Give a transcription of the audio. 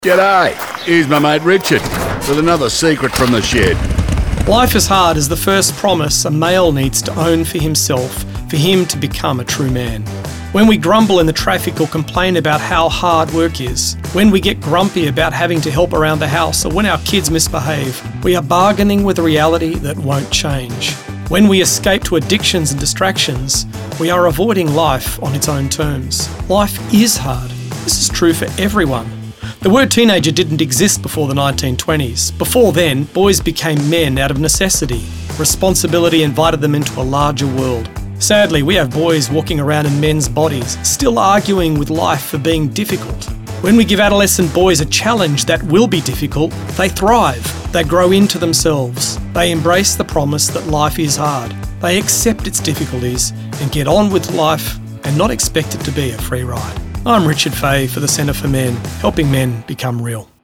G'day, here's my mate Richard with another secret from the shed. Life is hard is the first promise a male needs to own for himself for him to become a true man. When we grumble in the traffic or complain about how hard work is, when we get grumpy about having to help around the house or when our kids misbehave, we are bargaining with a reality that won't change. When we escape to addictions and distractions, we are avoiding life on its own terms. Life is hard. This is true for everyone. The word teenager didn't exist before the 1920s. Before then, boys became men out of necessity. Responsibility invited them into a larger world. Sadly, we have boys walking around in men's bodies, still arguing with life for being difficult. When we give adolescent boys a challenge that will be difficult, they thrive. They grow into themselves. They embrace the promise that life is hard. They accept its difficulties and get on with life and not expect it to be a free ride. I'm Richard Fay for the Centre for Men, helping men become real.